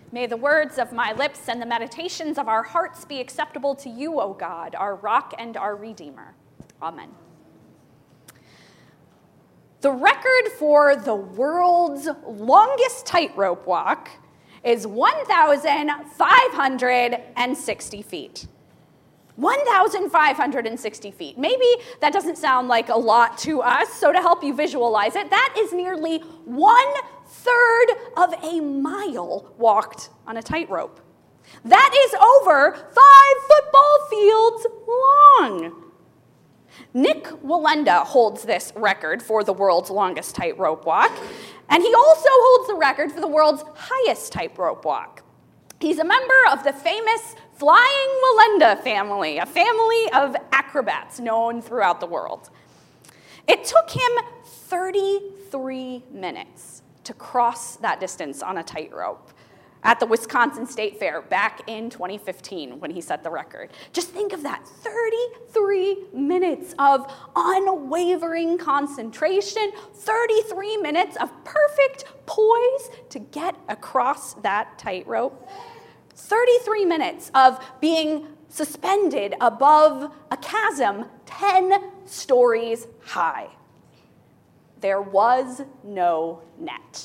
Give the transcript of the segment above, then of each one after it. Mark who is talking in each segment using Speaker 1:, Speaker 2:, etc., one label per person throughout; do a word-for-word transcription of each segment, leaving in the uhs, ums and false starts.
Speaker 1: May the words of my lips and the meditations of our hearts be acceptable to you, O God, our rock and our redeemer. Amen. The record for the world's longest tightrope walk is one thousand five hundred sixty feet. one thousand five hundred sixty feet. Maybe that doesn't sound like a lot to us, so to help you visualize it, that is nearly one third of a mile walked on a tightrope. That is over five football fields long. Nick Wallenda holds this record for the world's longest tightrope walk, and he also holds the record for the world's highest tightrope walk. He's a member of the famous Flying Wallenda family, a family of acrobats known throughout the world. It took him thirty-three minutes to cross that distance on a tightrope at the Wisconsin State Fair back in twenty fifteen when he set the record. Just think of that, thirty-three minutes of unwavering concentration, thirty-three minutes of perfect poise to get across that tightrope, thirty-three minutes of being suspended above a chasm ten stories high. There was no net.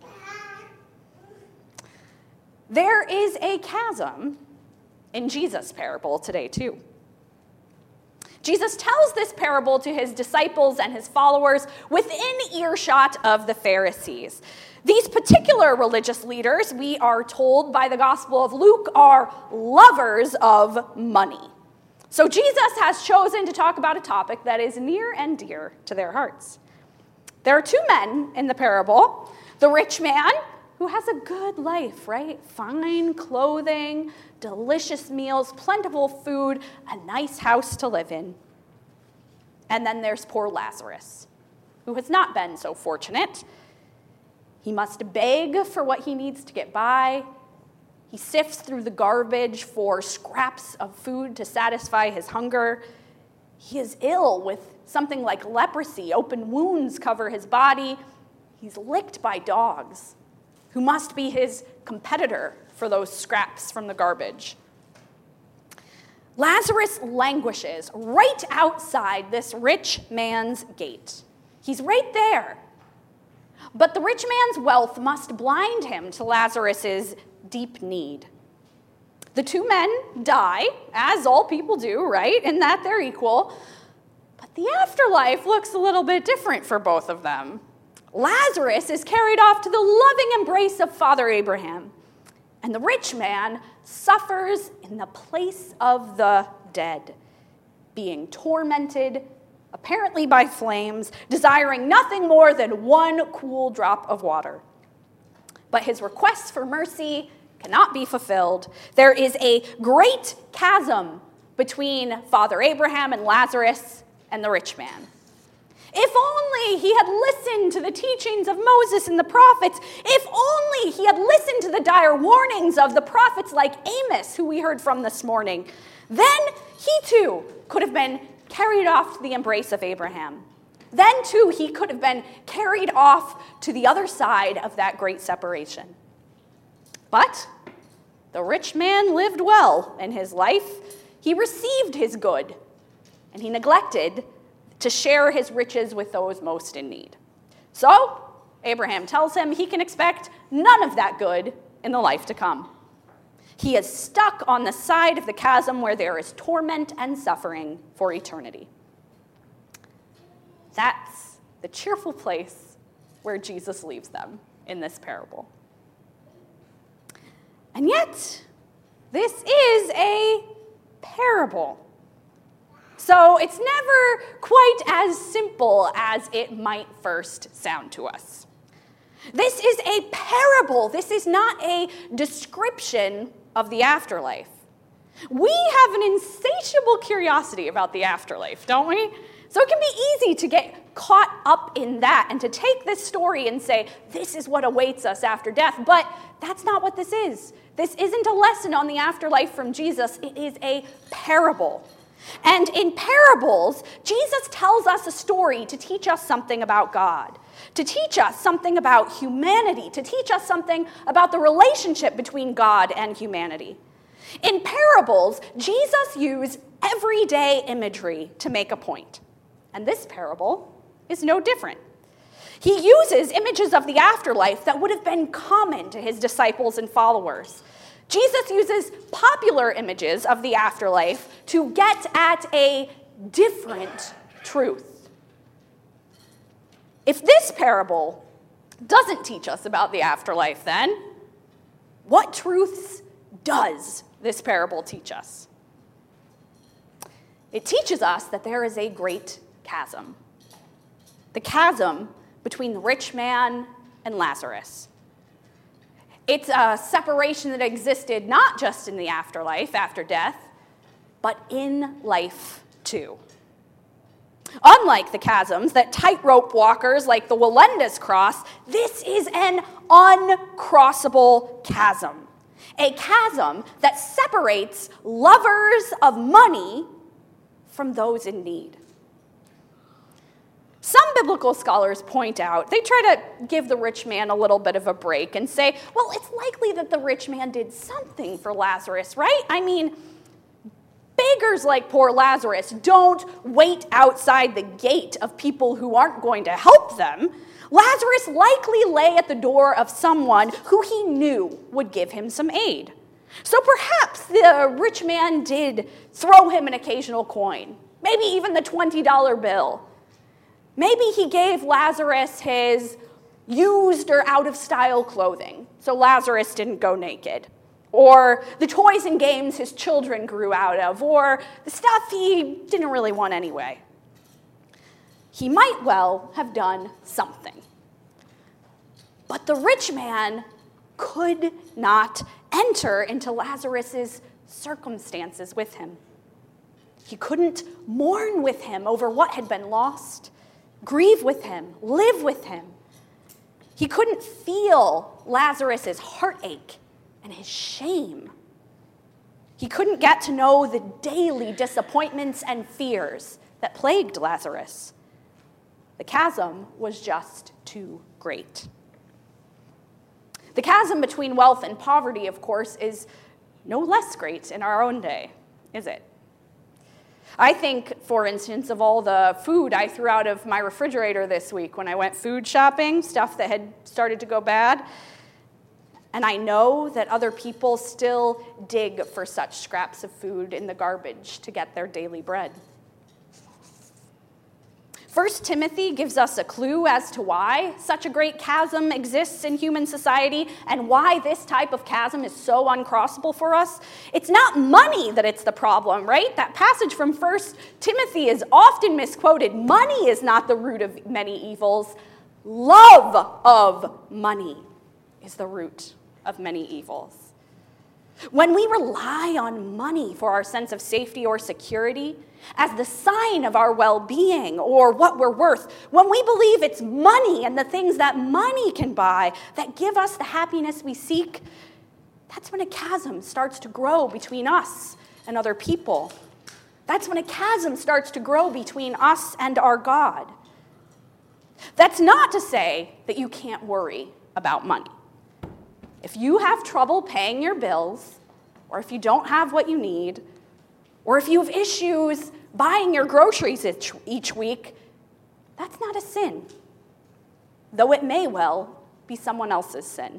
Speaker 1: There is a chasm in Jesus' parable today, too. Jesus tells this parable to his disciples and his followers within earshot of the Pharisees. These particular religious leaders, we are told by the Gospel of Luke, are lovers of money. So Jesus has chosen to talk about a topic that is near and dear to their hearts. There are two men in the parable, the rich man, who has a good life, right? Fine clothing, delicious meals, plentiful food, a nice house to live in. And then there's poor Lazarus, who has not been so fortunate. He must beg for what he needs to get by. He sifts through the garbage for scraps of food to satisfy his hunger. He is ill with something like leprosy. Open wounds cover his body. He's licked by dogs, who must be his competitor for those scraps from the garbage. Lazarus languishes right outside this rich man's gate. He's right there. But the rich man's wealth must blind him to Lazarus's deep need. The two men die, as all people do, right? In that they're equal. But the afterlife looks a little bit different for both of them. Lazarus is carried off to the loving embrace of Father Abraham, and the rich man suffers in the place of the dead, being tormented, apparently by flames, desiring nothing more than one cool drop of water. But his requests for mercy cannot be fulfilled. There is a great chasm between Father Abraham and Lazarus and the rich man. If only he had listened to the teachings of Moses and the prophets. If only he had listened to the dire warnings of the prophets like Amos, who we heard from this morning. Then he too could have been carried off to the embrace of Abraham. Then too he could have been carried off to the other side of that great separation. But the rich man lived well in his life. He received his good, and he neglected to share his riches with those most in need. So, Abraham tells him he can expect none of that good in the life to come. He is stuck on the side of the chasm where there is torment and suffering for eternity. That's the cheerful place where Jesus leaves them in this parable. And yet, this is a parable. So it's never quite as simple as it might first sound to us. This is a parable. This is not a description of the afterlife. We have an insatiable curiosity about the afterlife, don't we? So it can be easy to get caught up in that and to take this story and say, this is what awaits us after death. But that's not what this is. This isn't a lesson on the afterlife from Jesus. It is a parable. And in parables, Jesus tells us a story to teach us something about God, to teach us something about humanity, to teach us something about the relationship between God and humanity. In parables, Jesus used everyday imagery to make a point. And this parable is no different. He uses images of the afterlife that would have been common to his disciples and followers. Jesus uses popular images of the afterlife to get at a different truth. If this parable doesn't teach us about the afterlife, then what truths does this parable teach us? It teaches us that there is a great chasm. The chasm between the rich man and Lazarus. It's a separation that existed not just in the afterlife, after death, but in life too. Unlike the chasms that tightrope walkers like the Wallendas cross, this is an uncrossable chasm. A chasm that separates lovers of money from those in need. Some biblical scholars point out, they try to give the rich man a little bit of a break and say, well, it's likely that the rich man did something for Lazarus, right? I mean, beggars like poor Lazarus don't wait outside the gate of people who aren't going to help them. Lazarus likely lay at the door of someone who he knew would give him some aid. So perhaps the rich man did throw him an occasional coin, maybe even the twenty dollar bill. Maybe he gave Lazarus his used or out-of-style clothing, so Lazarus didn't go naked. Or the toys and games his children grew out of, or the stuff he didn't really want anyway. He might well have done something. But the rich man could not enter into Lazarus's circumstances with him. He couldn't mourn with him over what had been lost, grieve with him, live with him. He couldn't feel Lazarus's heartache and his shame. He couldn't get to know the daily disappointments and fears that plagued Lazarus. The chasm was just too great. The chasm between wealth and poverty, of course, is no less great in our own day, is it? I think, for instance, of all the food I threw out of my refrigerator this week when I went food shopping, stuff that had started to go bad. And I know that other people still dig for such scraps of food in the garbage to get their daily bread. First Timothy gives us a clue as to why such a great chasm exists in human society and why this type of chasm is so uncrossable for us. It's not money that it's the problem, right? That passage from First Timothy is often misquoted. Money is not the root of many evils. Love of money is the root of many evils. When we rely on money for our sense of safety or security, as the sign of our well-being or what we're worth, when we believe it's money and the things that money can buy that give us the happiness we seek, that's when a chasm starts to grow between us and other people. That's when a chasm starts to grow between us and our God. That's not to say that you can't worry about money. If you have trouble paying your bills, or if you don't have what you need, or if you have issues buying your groceries each, each week, that's not a sin, though it may well be someone else's sin.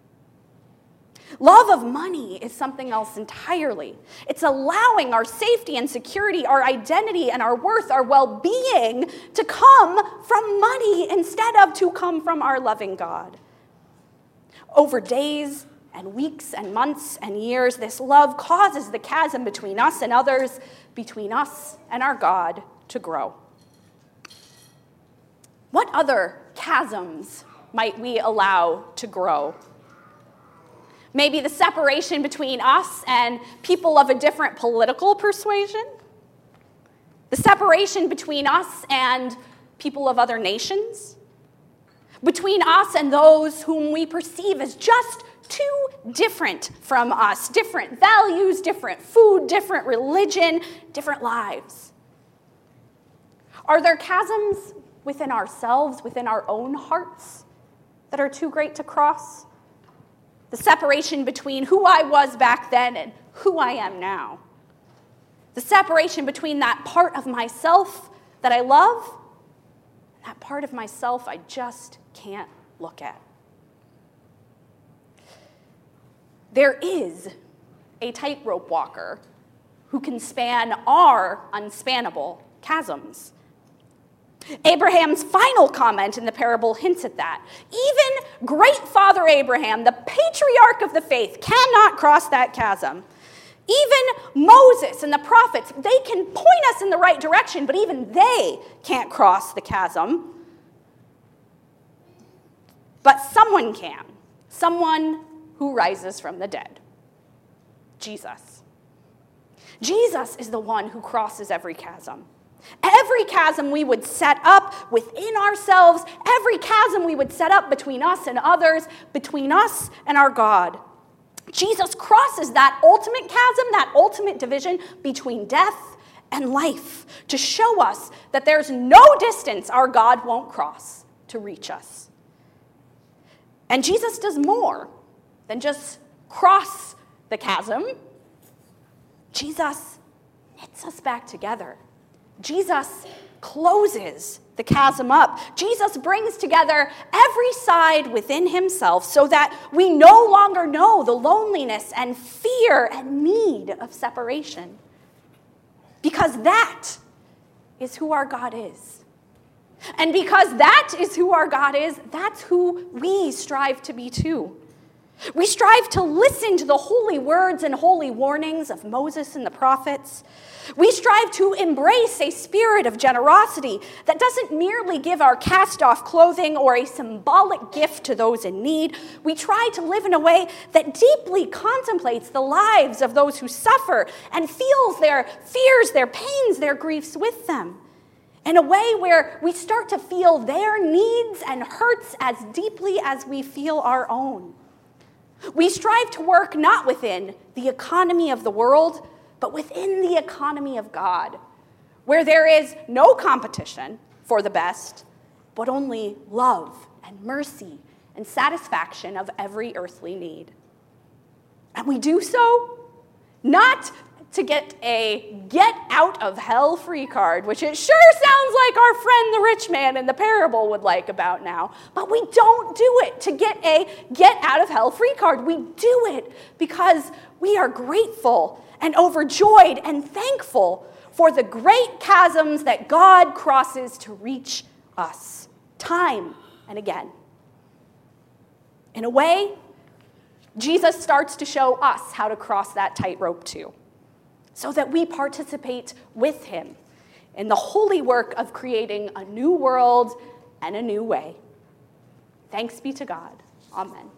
Speaker 1: Love of money is something else entirely. It's allowing our safety and security, our identity and our worth, our well-being to come from money instead of to come from our loving God. Over days and weeks and months and years, this love causes the chasm between us and others, between us and our God, to grow. What other chasms might we allow to grow? Maybe the separation between us and people of a different political persuasion? The separation between us and people of other nations? Between us and those whom we perceive as just too different from us, different values, different food, different religion, different lives. Are there chasms within ourselves, within our own hearts, that are too great to cross? The separation between who I was back then and who I am now. The separation between that part of myself that I love and that part of myself I just can't look at. There is a tightrope walker who can span our unspannable chasms. Abraham's final comment in the parable hints at that. Even great Father Abraham, the patriarch of the faith, cannot cross that chasm. Even Moses and the prophets, they can point us in the right direction, but even they can't cross the chasm. But someone can. Someone who rises from the dead. Jesus. Jesus is the one who crosses every chasm. Every chasm we would set up within ourselves, every chasm we would set up between us and others, between us and our God. Jesus crosses that ultimate chasm, that ultimate division between death and life to show us that there's no distance our God won't cross to reach us. And Jesus does more than just cross the chasm. Jesus knits us back together. Jesus closes the chasm up. Jesus brings together every side within himself so that we no longer know the loneliness and fear and need of separation. Because that is who our God is. And because that is who our God is, that's who we strive to be too. We strive to listen to the holy words and holy warnings of Moses and the prophets. We strive to embrace a spirit of generosity that doesn't merely give our cast-off clothing or a symbolic gift to those in need. We try to live in a way that deeply contemplates the lives of those who suffer and feels their fears, their pains, their griefs with them. In a way where we start to feel their needs and hurts as deeply as we feel our own. We strive to work not within the economy of the world, but within the economy of God, where there is no competition for the best, but only love and mercy and satisfaction of every earthly need. And we do so not to get a get out of hell free card, which it sure sounds like our friend the rich man in the parable would like about now, but we don't do it to get a get out of hell free card. We do it because we are grateful and overjoyed and thankful for the great chasms that God crosses to reach us, time and again. In a way, Jesus starts to show us how to cross that tightrope too, so that we participate with him in the holy work of creating a new world and a new way. Thanks be to God. Amen.